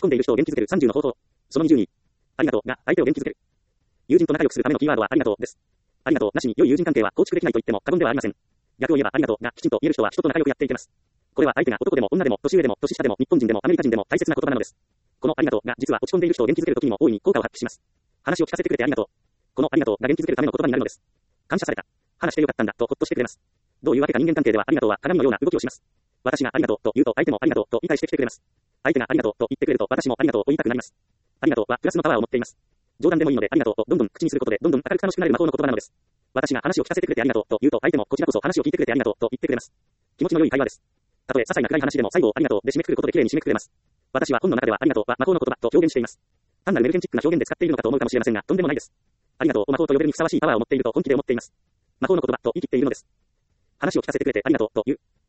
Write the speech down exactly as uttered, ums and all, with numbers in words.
ち込んでいる人を元気づけるさんじゅうの方法。そのにじゅうに。ありがとうが相手を元気づける。友人と仲良くするためのキーワードはありがとうです。ありがとうなしに良い友人関係は構築できないと言っても過言ではありません。逆を言えばありがとうがきちんと言える人は人と仲良くやっていけます。これは相手が男でも女でも年上でも年下でも日本人でもアメリカ人でも大切な言葉なのです。このありがとうが実は落ち込んでいる人を元気づけるときにも大いに効果を発揮します。話を聞かせてくれてありがとう。このありがとうが元気づけるための言葉になるのです。感謝された。話してよかったんだとほっとしてくれます。どういうわけか人間関係ではありがとうは鏡のような動きをします。私がありがとうと言うと相手もありがとうと言い返してきてくれます。相手がありがとうと言ってくれると私もありがとうと言いたくなります。ありがとうはプラスのパワーを持っています。冗談でもいいのでありがとうとどんどん口にすることでどんどん明るく楽しくなる魔法の言葉なのです。私が話を聞かせてくれてありがとうと言うと相手もこちらこそ話を聞いてくれてありがとうと言ってくれます。気持ちの良い会話です。たとえ些細な暗い話でも最後をありがとうで締めくくることで綺麗に締めくくれます。私は本の中ではありがとうは魔法の言葉と表現しています。単なるメルヘンチックな表現で使っているのかと思うかもしれませんがとんでもないです。ありがとうを魔法と呼べるにふさわしいパワーを持っていると本気で思っています。魔法の言葉と言い切っているのです。話を聞かせてくれてありがとうという。